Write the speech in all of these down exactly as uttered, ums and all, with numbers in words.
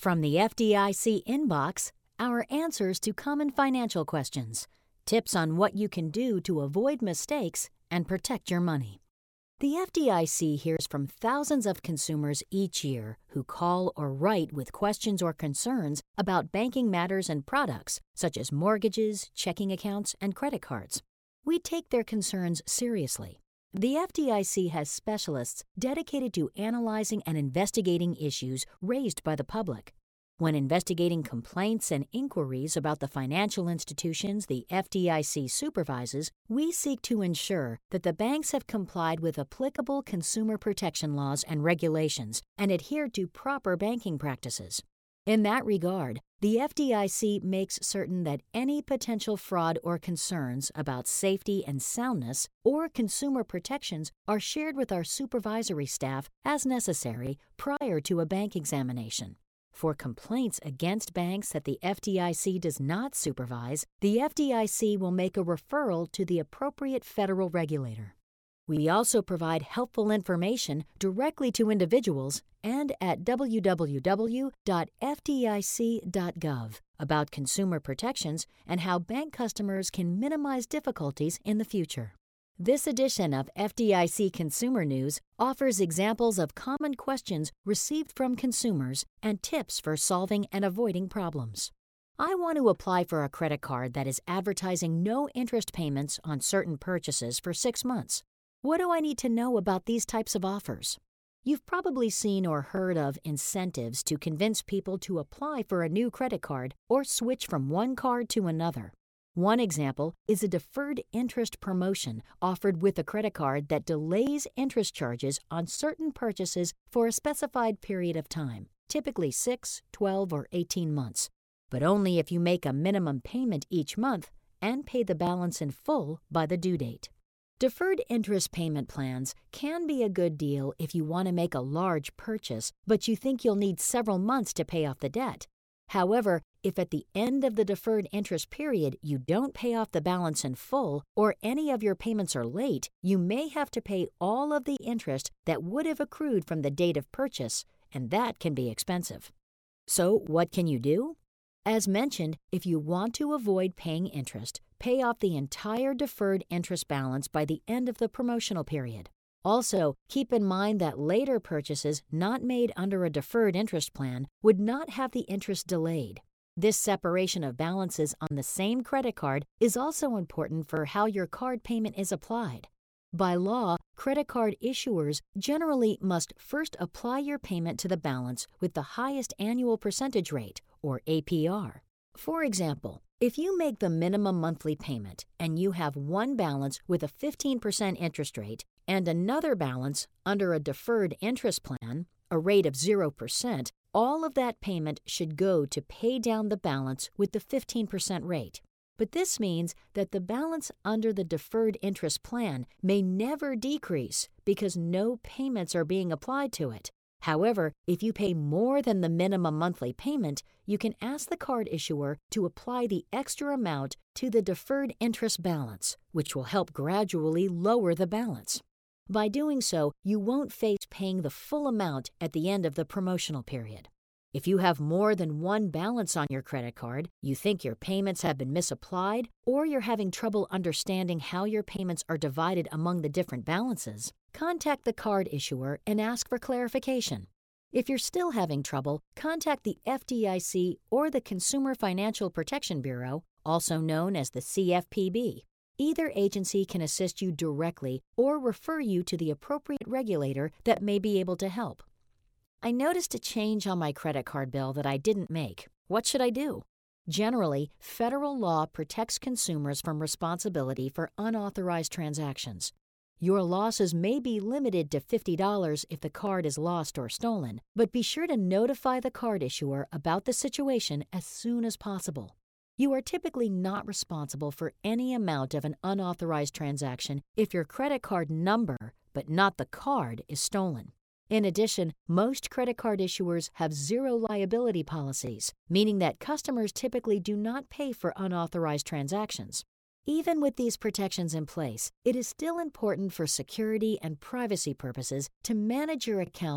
From the F D I C inbox, our answers to common financial questions, tips on what you can do to avoid mistakes and protect your money. The F D I C hears from thousands of consumers each year who call or write with questions or concerns about banking matters and products such as mortgages, checking accounts, and credit cards. We take their concerns seriously. The F D I C has specialists dedicated to analyzing and investigating issues raised by the public. When investigating complaints and inquiries about the financial institutions the F D I C supervises, we seek to ensure that the banks have complied with applicable consumer protection laws and regulations and adhered to proper banking practices. In that regard, the F D I C makes certain that any potential fraud or concerns about safety and soundness or consumer protections are shared with our supervisory staff as necessary prior to a bank examination. For complaints against banks that the F D I C does not supervise, the F D I C will make a referral to the appropriate federal regulator. We also provide helpful information directly to individuals and at w w w dot f d i c dot gov about consumer protections and how bank customers can minimize difficulties in the future. This edition of F D I C Consumer News offers examples of common questions received from consumers and tips for solving and avoiding problems. I want to apply for a credit card that is advertising no interest payments on certain purchases for six months. What do I need to know about these types of offers? You've probably seen or heard of incentives to convince people to apply for a new credit card or switch from one card to another. One example is a deferred interest promotion offered with a credit card that delays interest charges on certain purchases for a specified period of time, typically six, twelve, or eighteen months, but only if you make a minimum payment each month and pay the balance in full by the due date. Deferred interest payment plans can be a good deal if you want to make a large purchase, but you think you'll need several months to pay off the debt. However, if at the end of the deferred interest period you don't pay off the balance in full or any of your payments are late, you may have to pay all of the interest that would have accrued from the date of purchase, and that can be expensive. So what can you do? As mentioned, if you want to avoid paying interest, pay off the entire deferred interest balance by the end of the promotional period. Also, keep in mind that later purchases not made under a deferred interest plan would not have the interest delayed. This separation of balances on the same credit card is also important for how your card payment is applied. By law, credit card issuers generally must first apply your payment to the balance with the highest annual percentage rate, or A P R. For example, if you make the minimum monthly payment and you have one balance with a fifteen percent interest rate and another balance under a deferred interest plan, a rate of zero percent, all of that payment should go to pay down the balance with the fifteen percent rate. But this means that the balance under the deferred interest plan may never decrease because no payments are being applied to it. However, if you pay more than the minimum monthly payment, you can ask the card issuer to apply the extra amount to the deferred interest balance, which will help gradually lower the balance. By doing so, you won't face paying the full amount at the end of the promotional period. If you have more than one balance on your credit card, you think your payments have been misapplied, or you're having trouble understanding how your payments are divided among the different balances, contact the card issuer and ask for clarification. If you're still having trouble, contact the F D I C or the Consumer Financial Protection Bureau, also known as the C F P B. Either agency can assist you directly or refer you to the appropriate regulator that may be able to help. I noticed a change on my credit card bill that I didn't make. What should I do? Generally, federal law protects consumers from responsibility for unauthorized transactions. Your losses may be limited to fifty dollars if the card is lost or stolen, but be sure to notify the card issuer about the situation as soon as possible. You are typically not responsible for any amount of an unauthorized transaction if your credit card number, but not the card, is stolen. In addition, most credit card issuers have zero liability policies, meaning that customers typically do not pay for unauthorized transactions. Even with these protections in place, it is still important for security and privacy purposes to manage your accounts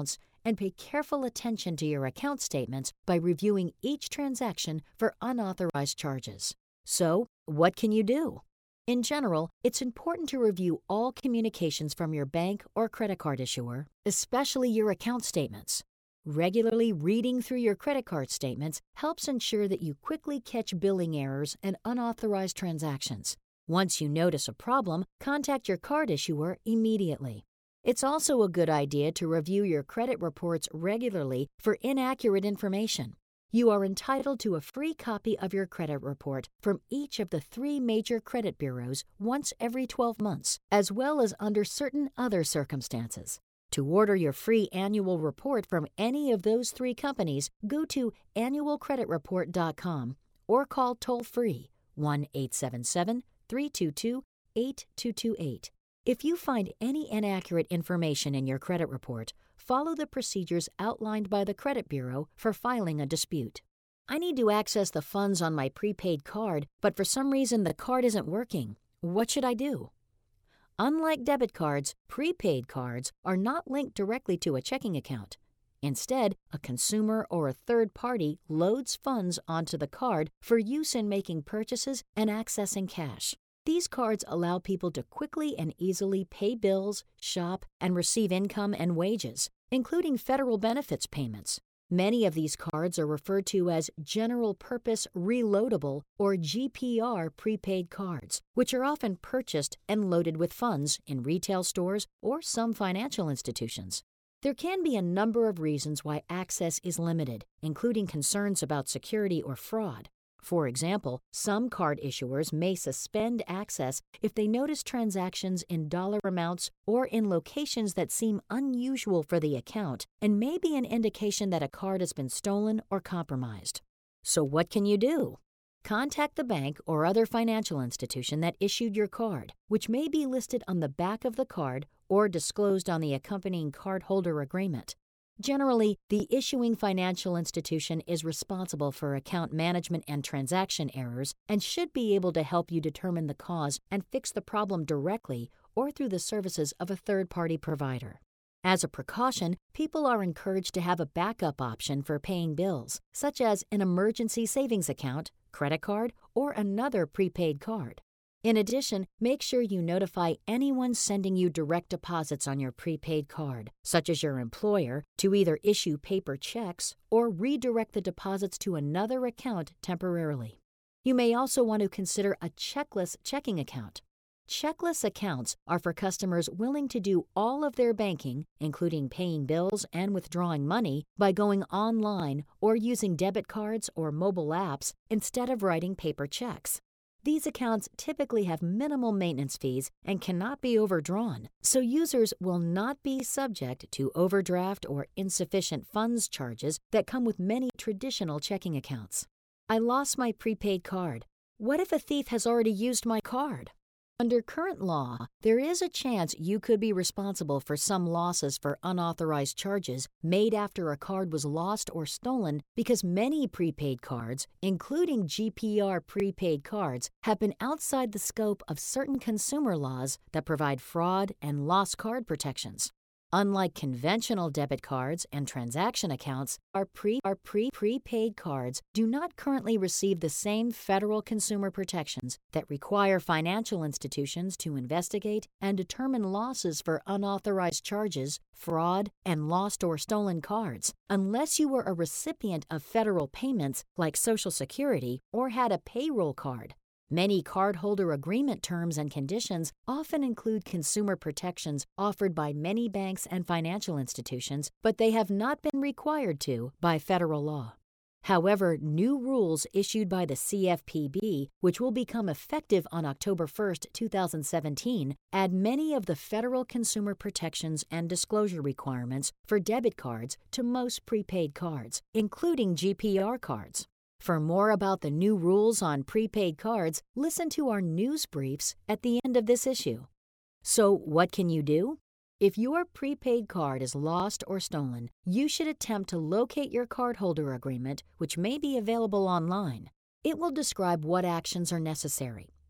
and pay careful attention to your account statements by reviewing each transaction for unauthorized charges. So, what can you do? In general, it's important to review all communications from your bank or credit card issuer, especially your account statements. Regularly reading through your credit card statements helps ensure that you quickly catch billing errors and unauthorized transactions. Once you notice a problem, contact your card issuer immediately. It's also a good idea to review your credit reports regularly for inaccurate information. You are entitled to a free copy of your credit report from each of the three major credit bureaus once every twelve months, as well as under certain other circumstances. To order your free annual report from any of those three companies, go to annual credit report dot com or call toll-free one eight seven seven, three two two, eight two two eight. If you find any inaccurate information in your credit report, follow the procedures outlined by the credit bureau for filing a dispute. I need to access the funds on my prepaid card, but for some reason the card isn't working. What should I do? Unlike debit cards, prepaid cards are not linked directly to a checking account. Instead, a consumer or a third party loads funds onto the card for use in making purchases and accessing cash. These cards allow people to quickly and easily pay bills, shop, and receive income and wages, including federal benefits payments. Many of these cards are referred to as General Purpose Reloadable or G P R prepaid cards, which are often purchased and loaded with funds in retail stores or some financial institutions. There can be a number of reasons why access is limited, including concerns about security or fraud. For example, some card issuers may suspend access if they notice transactions in dollar amounts or in locations that seem unusual for the account and may be an indication that a card has been stolen or compromised. So what can you do? Contact the bank or other financial institution that issued your card, which may be listed on the back of the card or disclosed on the accompanying cardholder agreement. Generally, the issuing financial institution is responsible for account management and transaction errors and should be able to help you determine the cause and fix the problem directly or through the services of a third-party provider. As a precaution, people are encouraged to have a backup option for paying bills, such as an emergency savings account, credit card, or another prepaid card. In addition, make sure you notify anyone sending you direct deposits on your prepaid card, such as your employer, to either issue paper checks or redirect the deposits to another account temporarily. You may also want to consider a checkless checking account. Checkless accounts are for customers willing to do all of their banking, including paying bills and withdrawing money, by going online or using debit cards or mobile apps instead of writing paper checks. These accounts typically have minimal maintenance fees and cannot be overdrawn, so users will not be subject to overdraft or insufficient funds charges that come with many traditional checking accounts. I lost my prepaid card. What if a thief has already used my card? Under current law, there is a chance you could be responsible for some losses for unauthorized charges made after a card was lost or stolen because many prepaid cards, including G P R prepaid cards, have been outside the scope of certain consumer laws that provide fraud and lost card protections. Unlike conventional debit cards and transaction accounts, our pre our pre prepaid cards do not currently receive the same federal consumer protections that require financial institutions to investigate and determine losses for unauthorized charges, fraud, and lost or stolen cards, unless you were a recipient of federal payments like Social Security or had a payroll card. Many cardholder agreement terms and conditions often include consumer protections offered by many banks and financial institutions, but they have not been required to by federal law. However, new rules issued by the C F P B, which will become effective on October first, two thousand seventeen, add many of the federal consumer protections and disclosure requirements for debit cards to most prepaid cards, including G P R cards. For more about the new rules on prepaid cards, listen to our news briefs at the end of this issue. So, what can you do? If your prepaid card is lost or stolen, you should attempt to locate your cardholder agreement, which may be available online. It will describe what actions are necessary.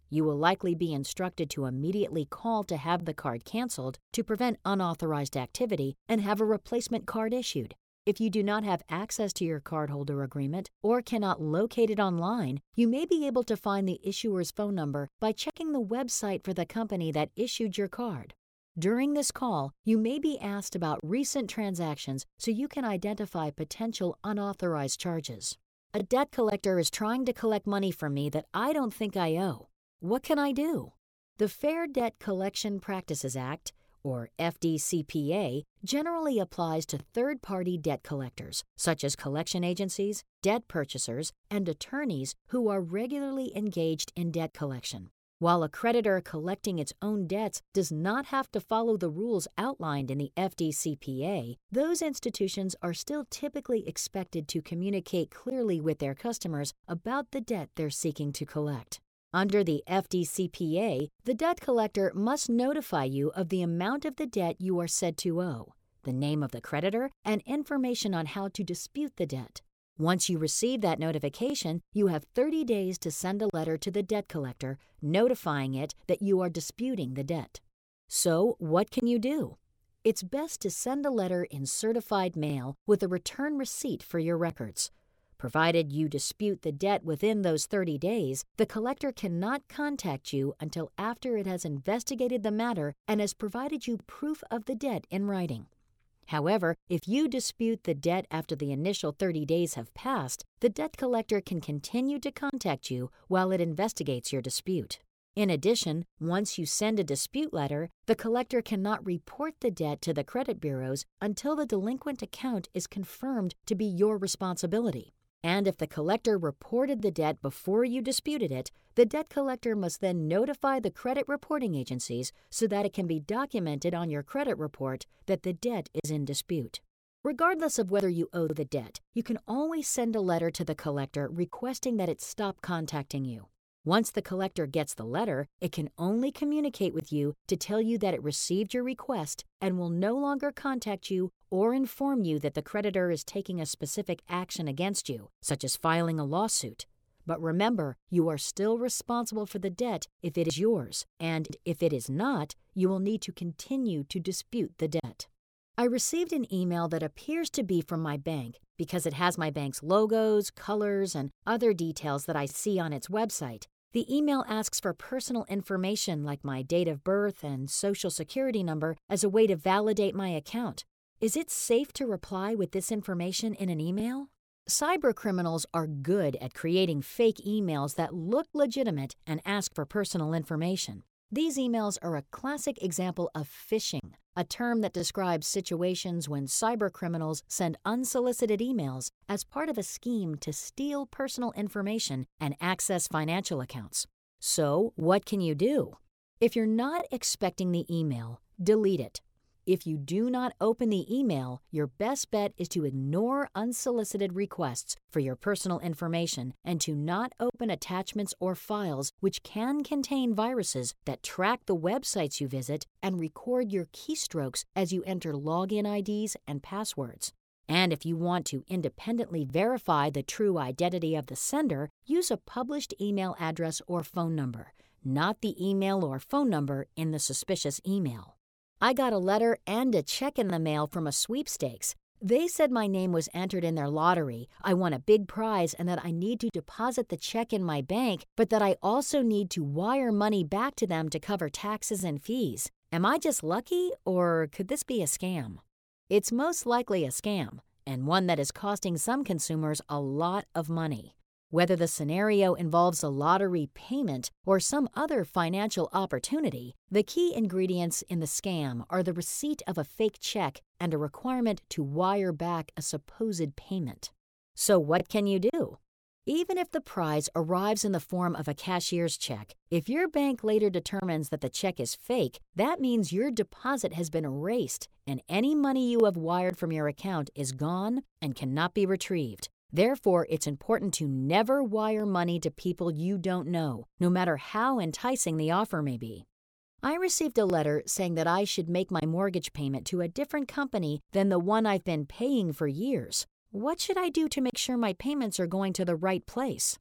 You will likely be instructed to immediately call to have the card canceled to prevent unauthorized activity and have a replacement card issued. If you do not have access to your cardholder agreement or cannot locate it online, you may be able to find the issuer's phone number by checking the website for the company that issued your card. During this call, you may be asked about recent transactions so you can identify potential unauthorized charges. A debt collector is trying to collect money from me that I don't think I owe. What can I do? The Fair Debt Collection Practices Act, or F D C P A, generally applies to third-party debt collectors, such as collection agencies, debt purchasers, and attorneys who are regularly engaged in debt collection. While a creditor collecting its own debts does not have to follow the rules outlined in the F D C P A, those institutions are still typically expected to communicate clearly with their customers about the debt they're seeking to collect. Under the F D C P A, the debt collector must notify you of the amount of the debt you are said to owe, the name of the creditor, and information on how to dispute the debt. Once you receive that notification, you have thirty days to send a letter to the debt collector notifying it that you are disputing the debt. So, what can you do? It's best to send a letter in certified mail with a return receipt for your records. Provided you dispute the debt within those thirty days, the collector cannot contact you until after it has investigated the matter and has provided you proof of the debt in writing. However, if you dispute the debt after the initial thirty days have passed, the debt collector can continue to contact you while it investigates your dispute. In addition, once you send a dispute letter, the collector cannot report the debt to the credit bureaus until the delinquent account is confirmed to be your responsibility. And if the collector reported the debt before you disputed it, the debt collector must then notify the credit reporting agencies so that it can be documented on your credit report that the debt is in dispute. Regardless of whether you owe the debt, you can always send a letter to the collector requesting that it stop contacting you. Once the collector gets the letter, it can only communicate with you to tell you that it received your request and will no longer contact you or inform you that the creditor is taking a specific action against you, such as filing a lawsuit. But remember, you are still responsible for the debt if it is yours, and if it is not, you will need to continue to dispute the debt. I received an email that appears to be from my bank because it has my bank's logos, colors, and other details that I see on its website. The email asks for personal information like my date of birth and social security number as a way to validate my account. Is it safe to reply with this information in an email? Cybercriminals are good at creating fake emails that look legitimate and ask for personal information. These emails are a classic example of phishing, a term that describes situations when cybercriminals send unsolicited emails as part of a scheme to steal personal information and access financial accounts. So, what can you do? If you're not expecting the email, delete it. If you do not open the email, your best bet is to ignore unsolicited requests for your personal information and to not open attachments or files which can contain viruses that track the websites you visit and record your keystrokes as you enter login I Ds and passwords. And if you want to independently verify the true identity of the sender, use a published email address or phone number, not the email or phone number in the suspicious email. I got a letter and a check in the mail from a sweepstakes. They said my name was entered in their lottery, I won a big prize, and that I need to deposit the check in my bank, but that I also need to wire money back to them to cover taxes and fees. Am I just lucky, or could this be a scam? It's most likely a scam, and one that is costing some consumers a lot of money. Whether the scenario involves a lottery payment or some other financial opportunity, the key ingredients in the scam are the receipt of a fake check and a requirement to wire back a supposed payment. So what can you do? Even if the prize arrives in the form of a cashier's check, if your bank later determines that the check is fake, that means your deposit has been erased and any money you have wired from your account is gone and cannot be retrieved. Therefore, it's important to never wire money to people you don't know, no matter how enticing the offer may be. I received a letter saying that I should make my mortgage payment to a different company than the one I've been paying for years. What should I do to make sure my payments are going to the right place?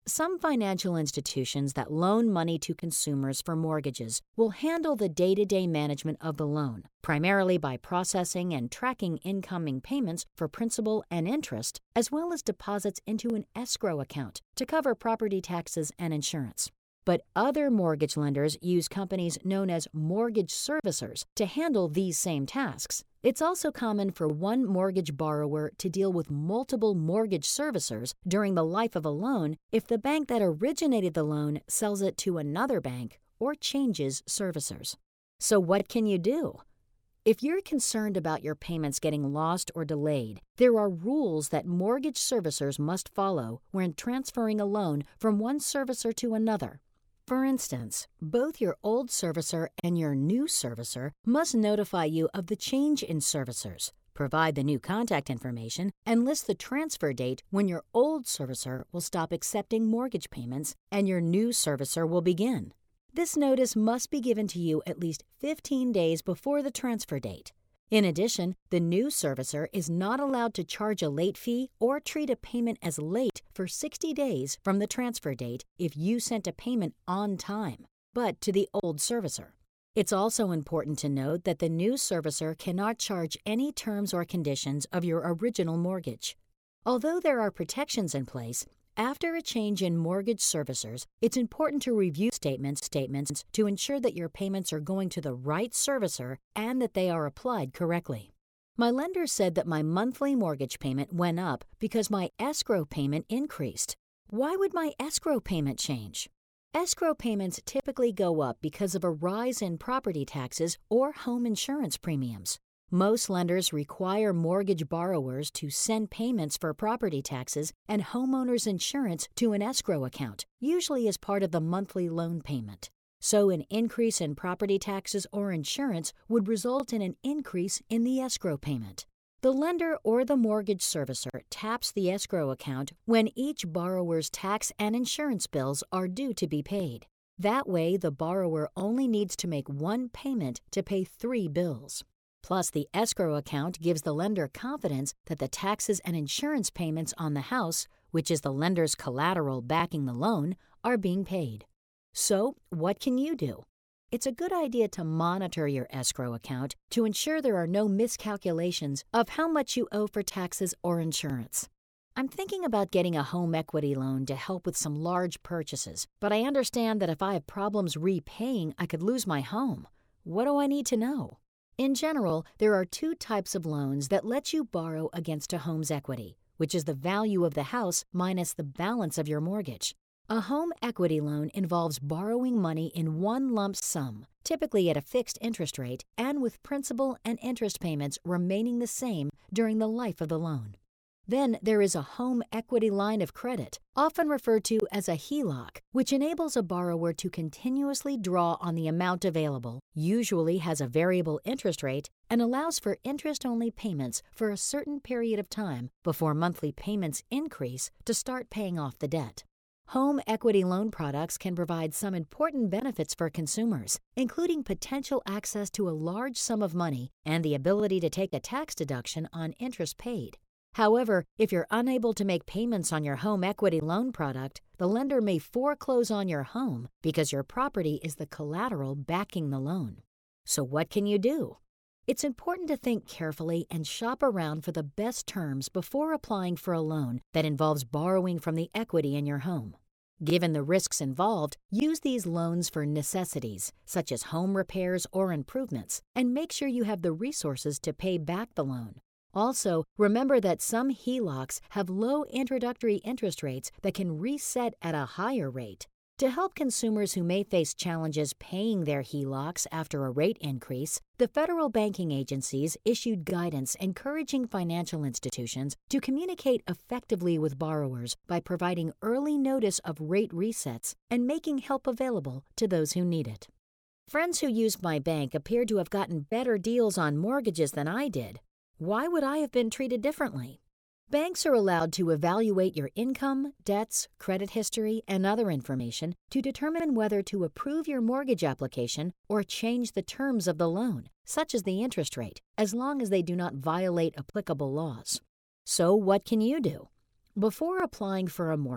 Some financial institutions that loan money to consumers for mortgages will handle the day-to-day management of the loan, primarily by processing and tracking incoming payments for principal and interest, as well as deposits into an escrow account to cover property taxes and insurance. But other mortgage lenders use companies known as mortgage servicers to handle these same tasks. It's also common for one mortgage borrower to deal with multiple mortgage servicers during the life of a loan if the bank that originated the loan sells it to another bank or changes servicers. So what can you do? If you're concerned about your payments getting lost or delayed, there are rules that mortgage servicers must follow when transferring a loan from one servicer to another. For instance, both your old servicer and your new servicer must notify you of the change in servicers, provide the new contact information, and list the transfer date when your old servicer will stop accepting mortgage payments and your new servicer will begin. This notice must be given to you at least fifteen days before the transfer date. In addition, the new servicer is not allowed to charge a late fee or treat a payment as late for sixty days from the transfer date if you sent a payment on time, but to the old servicer. It's also important to note that the new servicer cannot charge any terms or conditions of your original mortgage. Although there are protections in place, after a change in mortgage servicers, it's important to review statements statements to ensure that your payments are going to the right servicer and that they are applied correctly. My lender said that my monthly mortgage payment went up because my escrow payment increased. Why would my escrow payment change? Escrow payments typically go up because of a rise in property taxes or home insurance premiums. Most lenders require mortgage borrowers to send payments for property taxes and homeowners insurance to an escrow account, usually as part of the monthly loan payment. So an increase in property taxes or insurance would result in an increase in the escrow payment. The lender or the mortgage servicer taps the escrow account when each borrower's tax and insurance bills are due to be paid. That way, the borrower only needs to make one payment to pay three bills. Plus, the escrow account gives the lender confidence that the taxes and insurance payments on the house, which is the lender's collateral backing the loan, are being paid. So, what can you do? It's a good idea to monitor your escrow account to ensure there are no miscalculations of how much you owe for taxes or insurance. I'm thinking about getting a home equity loan to help with some large purchases, but I understand that if I have problems repaying, I could lose my home. What do I need to know? In general, there are two types of loans that let you borrow against a home's equity, which is the value of the house minus the balance of your mortgage. A home equity loan involves borrowing money in one lump sum, typically at a fixed interest rate, and with principal and interest payments remaining the same during the life of the loan. Then there is a home equity line of credit, often referred to as a H E L O C, which enables a borrower to continuously draw on the amount available, usually has a variable interest rate, and allows for interest-only payments for a certain period of time before monthly payments increase to start paying off the debt. Home equity loan products can provide some important benefits for consumers, including potential access to a large sum of money and the ability to take a tax deduction on interest paid. However, if you're unable to make payments on your home equity loan product, the lender may foreclose on your home because your property is the collateral backing the loan. So what can you do? It's important to think carefully and shop around for the best terms before applying for a loan that involves borrowing from the equity in your home. Given the risks involved, use these loans for necessities, such as home repairs or improvements, and make sure you have the resources to pay back the loan. Also, remember that some H E L O Cs have low introductory interest rates that can reset at a higher rate. To help consumers who may face challenges paying their H E L O Cs after a rate increase, the federal banking agencies issued guidance encouraging financial institutions to communicate effectively with borrowers by providing early notice of rate resets and making help available to those who need it. Friends who used my bank appeared to have gotten better deals on mortgages than I did. Why would I have been treated differently? Banks are allowed to evaluate your income, debts, credit history, and other information to determine whether to approve your mortgage application or change the terms of the loan, such as the interest rate, as long as they do not violate applicable laws. So what can you do? Before applying for a mortgage,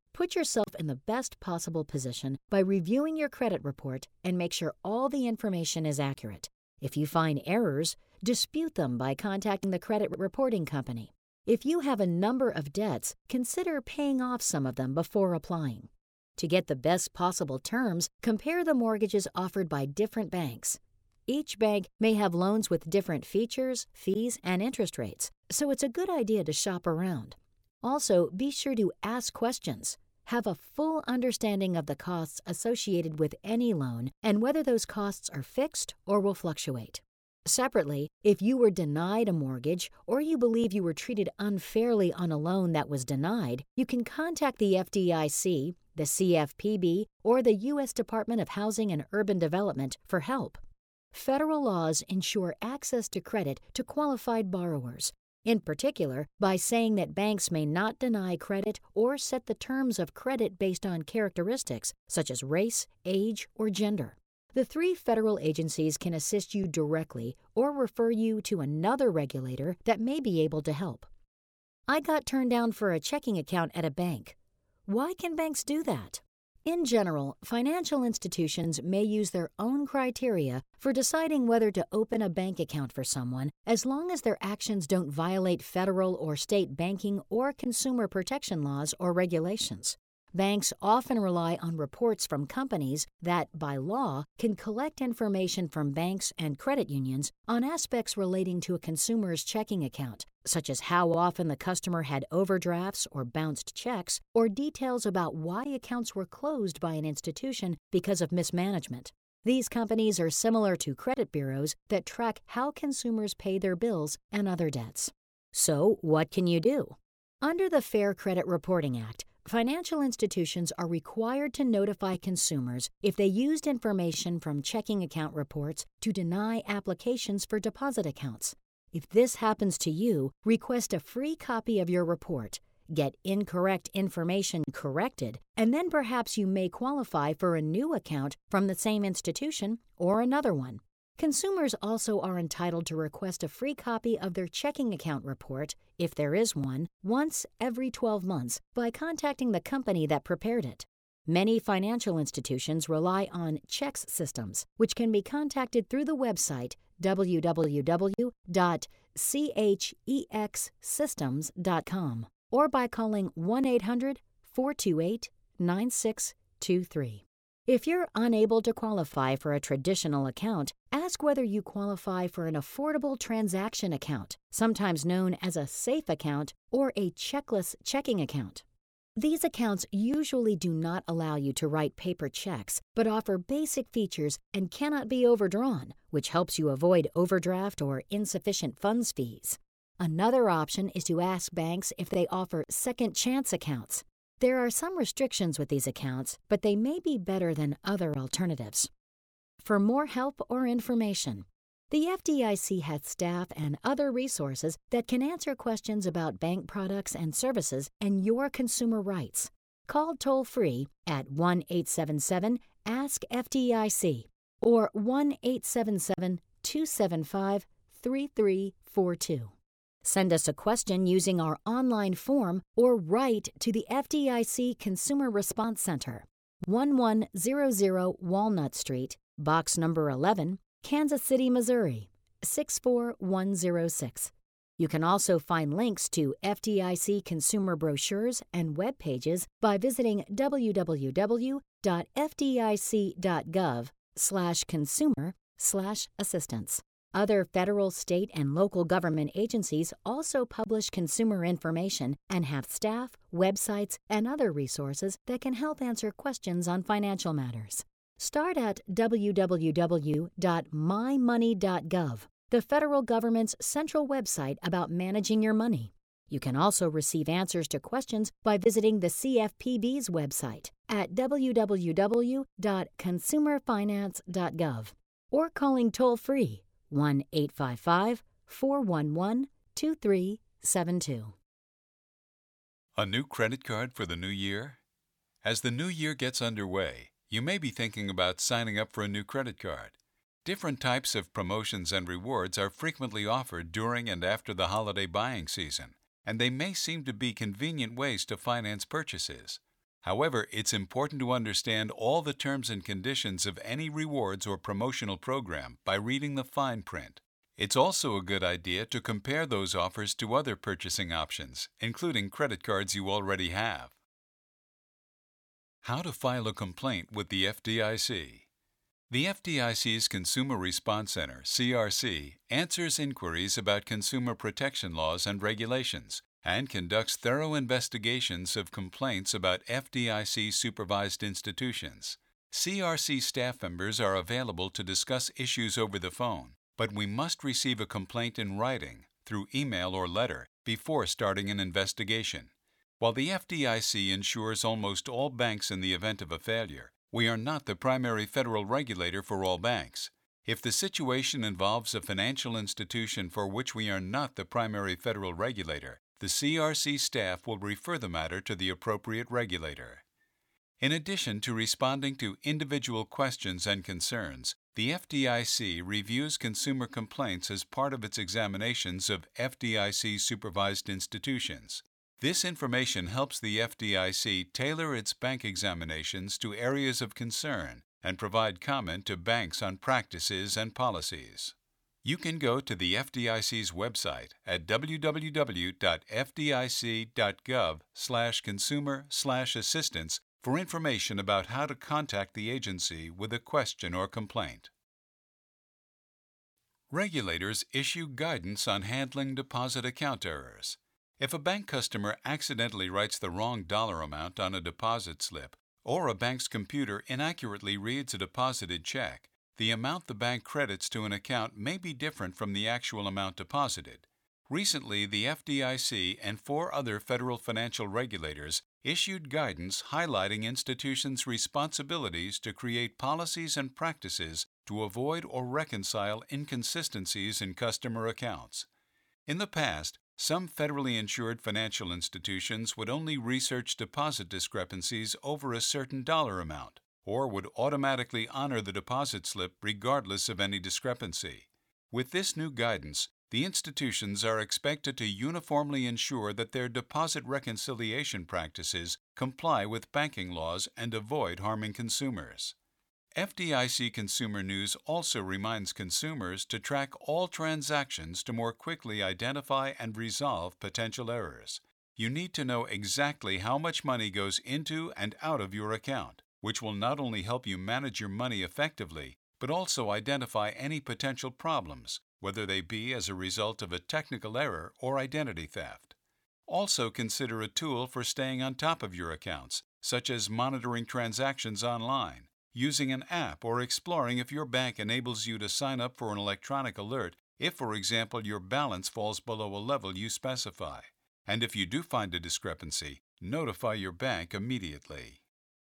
Put yourself in the best possible position by reviewing your credit report and make sure all the information is accurate. If you find errors, dispute them by contacting the credit reporting company. If you have a number of debts, consider paying off some of them before applying. To get the best possible terms, compare the mortgages offered by different banks. Each bank may have loans with different features, fees, and interest rates, so it's a good idea to shop around. Also, be sure to ask questions. Have a full understanding of the costs associated with any loan and whether those costs are fixed or will fluctuate. Separately, if you were denied a mortgage or you believe you were treated unfairly on a loan that was denied, you can contact the F D I C, the C F P B, or the U S Department of Housing and Urban Development for help. Federal laws ensure access to credit to qualified borrowers, in particular by saying that banks may not deny credit or set the terms of credit based on characteristics such as race, age, or gender. The three federal agencies can assist you directly or refer you to another regulator that may be able to help. I got turned down for a checking account at a bank. Why can banks do that? In general, financial institutions may use their own criteria for deciding whether to open a bank account for someone as long as their actions don't violate federal or state banking or consumer protection laws or regulations. Banks often rely on reports from companies that, by law, can collect information from banks and credit unions on aspects relating to a consumer's checking account, such as how often the customer had overdrafts or bounced checks, or details about why accounts were closed by an institution because of mismanagement. These companies are similar to credit bureaus that track how consumers pay their bills and other debts. So, what can you do? Under the Fair Credit Reporting Act, financial institutions are required to notify consumers if they used information from checking account reports to deny applications for deposit accounts. If this happens to you, request a free copy of your report, get incorrect information corrected, and then perhaps you may qualify for a new account from the same institution or another one. Consumers also are entitled to request a free copy of their checking account report, if there is one, once every twelve months by contacting the company that prepared it. Many financial institutions rely on checks systems, which can be contacted through the website w w w dot c h e x systems dot com or by calling one eight hundred, four two eight, nine six two three. If you're unable to qualify for a traditional account, ask whether you qualify for an affordable transaction account, sometimes known as a SAFE account or a checkless checking account. These accounts usually do not allow you to write paper checks, but offer basic features and cannot be overdrawn, which helps you avoid overdraft or insufficient funds fees. Another option is to ask banks if they offer second chance accounts. There are some restrictions with these accounts, but they may be better than other alternatives. For more help or information, the F D I C has staff and other resources that can answer questions about bank products and services and your consumer rights. Call toll-free at one eight seven seven, ask F D I C or one eight seven seven, two seven five, three three four two. Send us a question using our online form or write to the F D I C Consumer Response Center, one one zero zero Walnut Street, box number eleven, Kansas City, Missouri, six four one zero six. You can also find links to F D I C consumer brochures and web pages by visiting w w w dot f d i c dot gov slash consumer slash assistance. Other federal, state, and local government agencies also publish consumer information and have staff, websites, and other resources that can help answer questions on financial matters. Start at w w w dot my money dot gov, the federal government's central website about managing your money. You can also receive answers to questions by visiting the C F P B's website at w w w dot consumer finance dot gov or calling toll-free one eight five five, four one one, two three seven two. A new credit card for the new year? As the new year gets underway, you may be thinking about signing up for a new credit card. Different types of promotions and rewards are frequently offered during and after the holiday buying season, and they may seem to be convenient ways to finance purchases. However, it's important to understand all the terms and conditions of any rewards or promotional program by reading the fine print. It's also a good idea to compare those offers to other purchasing options, including credit cards you already have. How to file a complaint with the F D I C. The F D I C's Consumer Response Center, C R C, answers inquiries about consumer protection laws and regulations and conducts thorough investigations of complaints about F D I C-supervised institutions. C R C staff members are available to discuss issues over the phone, but we must receive a complaint in writing, through email or letter, before starting an investigation. While the F D I C insures almost all banks in the event of a failure, we are not the primary federal regulator for all banks. If the situation involves a financial institution for which we are not the primary federal regulator, the C R C staff will refer the matter to the appropriate regulator. In addition to responding to individual questions and concerns, the F D I C reviews consumer complaints as part of its examinations of F D I C-supervised institutions. This information helps the F D I C tailor its bank examinations to areas of concern and provide comment to banks on practices and policies. You can go to the F D I C's website at w w w dot f d i c dot gov slash consumer slash assistance for information about how to contact the agency with a question or complaint. Regulators issue guidance on handling deposit account errors. If a bank customer accidentally writes the wrong dollar amount on a deposit slip, or a bank's computer inaccurately reads a deposited check, the amount the bank credits to an account may be different from the actual amount deposited. Recently, the F D I C and four other federal financial regulators issued guidance highlighting institutions' responsibilities to create policies and practices to avoid or reconcile inconsistencies in customer accounts. In the past, some federally insured financial institutions would only research deposit discrepancies over a certain dollar amount, or would automatically honor the deposit slip regardless of any discrepancy. With this new guidance, the institutions are expected to uniformly ensure that their deposit reconciliation practices comply with banking laws and avoid harming consumers. F D I C Consumer News also reminds consumers to track all transactions to more quickly identify and resolve potential errors. You need to know exactly how much money goes into and out of your account, which will not only help you manage your money effectively, but also identify any potential problems, whether they be as a result of a technical error or identity theft. Also consider a tool for staying on top of your accounts, such as monitoring transactions online, using an app, or exploring if your bank enables you to sign up for an electronic alert if, for example, your balance falls below a level you specify. And if you do find a discrepancy, notify your bank immediately.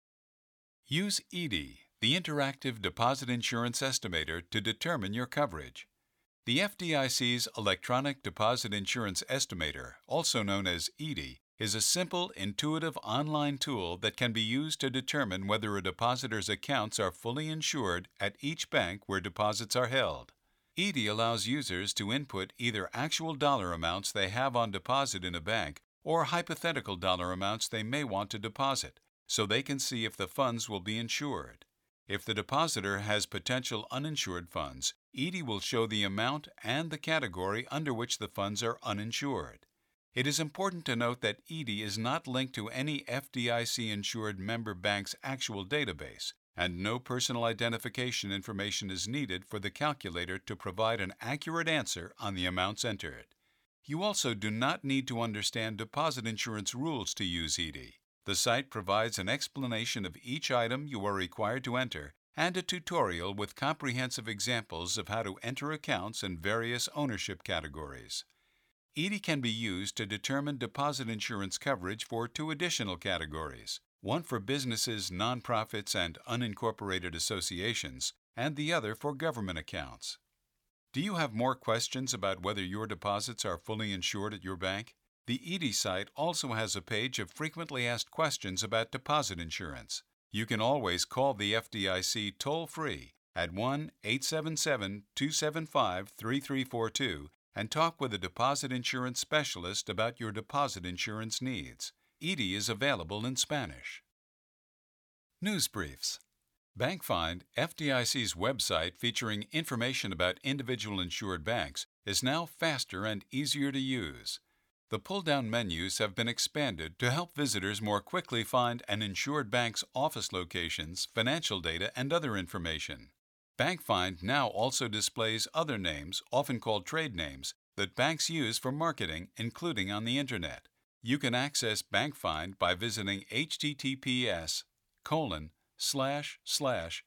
Use E D I, the Interactive Deposit Insurance Estimator, to determine your coverage. The F D I C's Electronic Deposit Insurance Estimator, also known as E D I, is a simple, intuitive online tool that can be used to determine whether a depositor's accounts are fully insured at each bank where deposits are held. E D I allows users to input either actual dollar amounts they have on deposit in a bank or hypothetical dollar amounts they may want to deposit, so they can see if the funds will be insured. If the depositor has potential uninsured funds, E D I will show the amount and the category under which the funds are uninsured. It is important to note that E D I is not linked to any F D I C-insured member bank's actual database, and no personal identification information is needed for the calculator to provide an accurate answer on the amounts entered. You also do not need to understand deposit insurance rules to use E D I. The site provides an explanation of each item you are required to enter and a tutorial with comprehensive examples of how to enter accounts in various ownership categories. E D I can be used to determine deposit insurance coverage for two additional categories, one for businesses, nonprofits, and unincorporated associations, and the other for government accounts. Do you have more questions about whether your deposits are fully insured at your bank? The E D I site also has a page of frequently asked questions about deposit insurance. You can always call the F D I C toll-free at one eight seven seven, two seven five, three three four two and talk with a deposit insurance specialist about your deposit insurance needs. E D I is available in Spanish. News Briefs. BankFind, F D I C's website featuring information about individual insured banks, is now faster and easier to use. The pull-down menus have been expanded to help visitors more quickly find an insured bank's office locations, financial data, and other information. BankFind now also displays other names, often called trade names, that banks use for marketing, including on the Internet. You can access BankFind by visiting https colon slash slash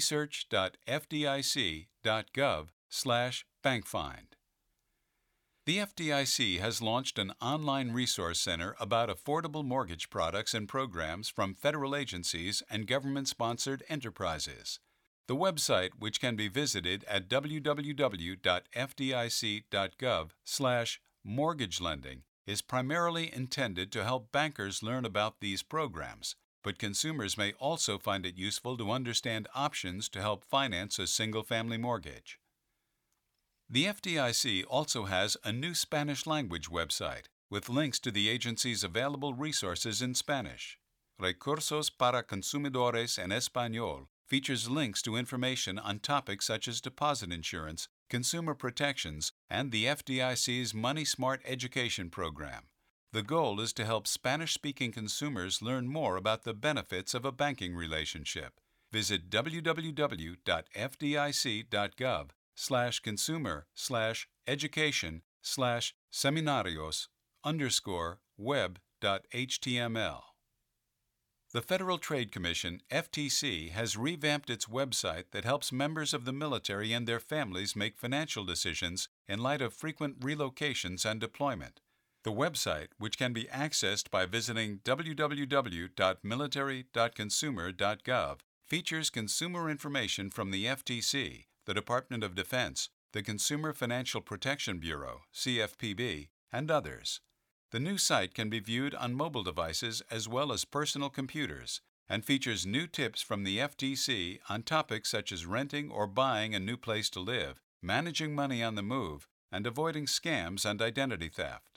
research.fdic.gov slash bankfind. The F D I C has launched an online resource center about affordable mortgage products and programs from federal agencies and government-sponsored enterprises. The website, which can be visited at www.fdic.gov slash mortgage lending, is primarily intended to help bankers learn about these programs, but consumers may also find it useful to understand options to help finance a single-family mortgage. The F D I C also has a new Spanish-language website with links to the agency's available resources in Spanish. Recursos para Consumidores en Español features links to information on topics such as deposit insurance, consumer protections, and the F D I C's Money Smart education program. The goal is to help Spanish-speaking consumers learn more about the benefits of a banking relationship. Visit www.fdic.gov slash consumer slash education slash seminarios underscore web dot html. The Federal Trade Commission, F T C, has revamped its website that helps members of the military and their families make financial decisions in light of frequent relocations and deployment. The website, which can be accessed by visiting w w w dot military dot consumer dot gov, features consumer information from the F T C, the Department of Defense, the Consumer Financial Protection Bureau, C F P B, and others. The new site can be viewed on mobile devices as well as personal computers and features new tips from the F T C on topics such as renting or buying a new place to live, managing money on the move, and avoiding scams and identity theft.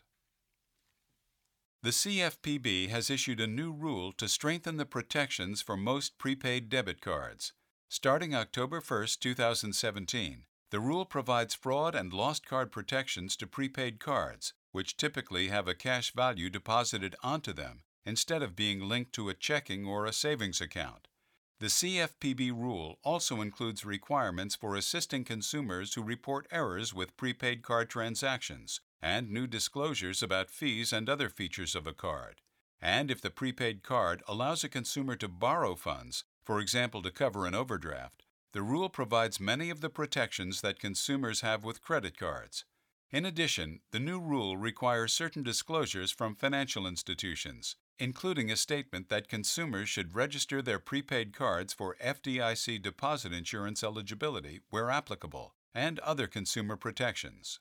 The C F P B has issued a new rule to strengthen the protections for most prepaid debit cards. Starting October first, two thousand seventeen, the rule provides fraud and lost card protections to prepaid cards, which typically have a cash value deposited onto them instead of being linked to a checking or a savings account. The C F P B rule also includes requirements for assisting consumers who report errors with prepaid card transactions and new disclosures about fees and other features of a card. And if the prepaid card allows a consumer to borrow funds, for example to cover an overdraft, the rule provides many of the protections that consumers have with credit cards. In addition, the new rule requires certain disclosures from financial institutions, including a statement that consumers should register their prepaid cards for F D I C deposit insurance eligibility where applicable, and other consumer protections.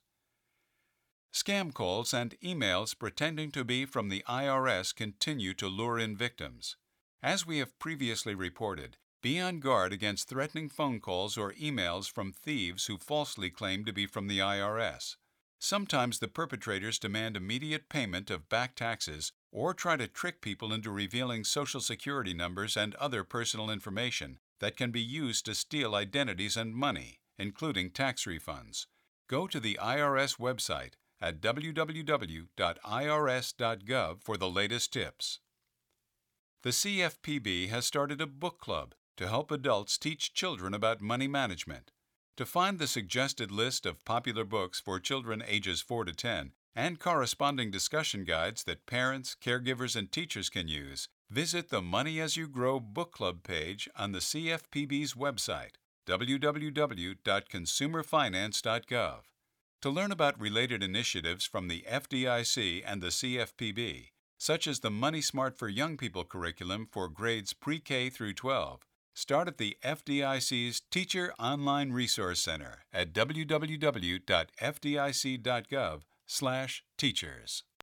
Scam calls and emails pretending to be from the I R S continue to lure in victims. As we have previously reported, be on guard against threatening phone calls or emails from thieves who falsely claim to be from the I R S. Sometimes the perpetrators demand immediate payment of back taxes or try to trick people into revealing Social Security numbers and other personal information that can be used to steal identities and money, including tax refunds. Go to the I R S website at w w w dot i r s dot gov for the latest tips. The C F P B has started a book club to help adults teach children about money management. To find the suggested list of popular books for children ages four to ten and corresponding discussion guides that parents, caregivers, and teachers can use, visit the Money As You Grow book club page on the C F P B's website, w w w dot consumer finance dot gov. To learn about related initiatives from the F D I C and the C F P B, such as the Money Smart for Young People curriculum for grades pre-K through twelve, start at the F D I C's Teacher Online Resource Center at w w w dot f d i c dot gov slash teachers.